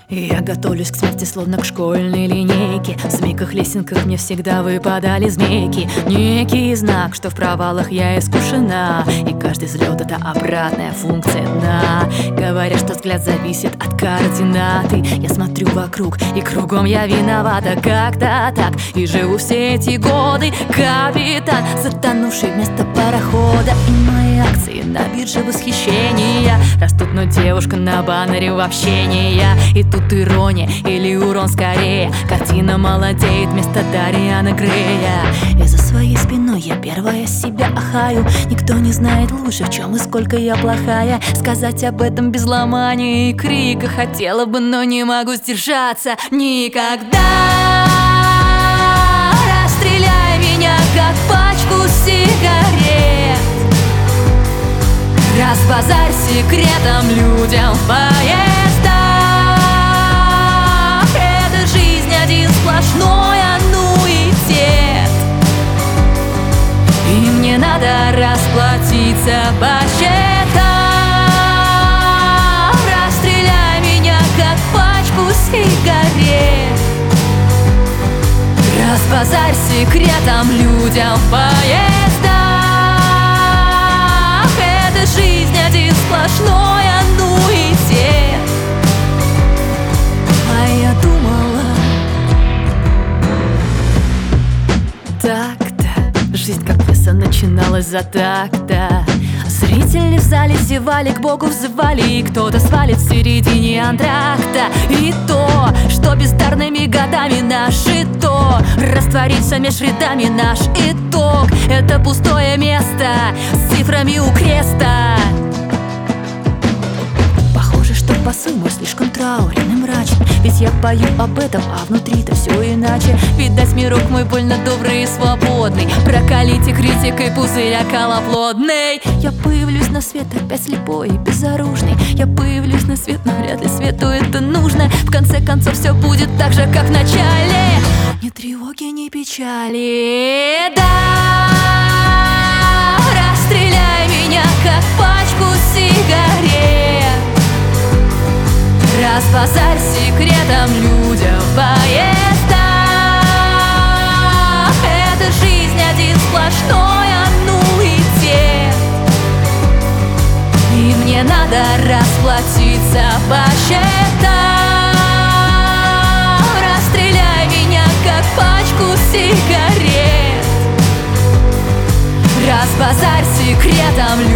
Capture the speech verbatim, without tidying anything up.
И я готовлюсь к смерти, словно к школьной линейке. В змейках лесенках мне всегда выпадали змейки. Некий знак, что в провалах я искушена, и каждый взлет — это обратная функция дна. Говорят, что взгляд зависит от координаты. Я смотрю вокруг, и кругом я виновата. Как-то так и живу все эти годы. Капитан, затонувший вместо парохода. И мои акции на бирже восхищения растут, но девушка на баннере вообще не я. И тут ирония или урон скорее. Картина молодеет вместо Дариана Грея. И за своей спиной я первая себя ахаю. Никто не знает лучше, в чем и сколько я плохая. Сказать об этом без ломания и крика хотела бы, но не могу сдержаться никогда. Расстреляй меня, как пачку сигарет. Разбазарь секретом людям в поездах. Это жизнь один сплошной аннуитет, и мне надо расплатиться по счетам. Расстреляй меня, как пачку сигарет. Разбазарь секретом людям в поездах. Это жизнь один сплошной аннуитет. А я думала, так-то жизнь как пьеса начиналась за так-то. Зрители в зале зевали, к Богу взывали, и кто-то свалит в середине антракта. И то, что бездарными годами нажито, растворится меж рядами наш итог. Это пустое место с цифрами у креста. Похоже, что посыл мой слишком траурен и мрачен, ведь я пою об этом, а внутри-то все иначе. Видать, мирок мой больно добрый и свободный. Прокалите критикой пузырь околоплодный. Я появлюсь на свет опять слепой и безоружный. Я появлюсь на свет, но вряд ли свету это нужно. В конце концов все будет так же, как в начале. Ни тревоги, ни печали. Да, расстреляй меня, как пачку сигарет. Разбазарь секретом людям в поездах. Это жизнь один сплошной аннуитет, и мне надо расплатиться по счетам. Расстреляй меня, как пачку сигарет. Разбазарь секретом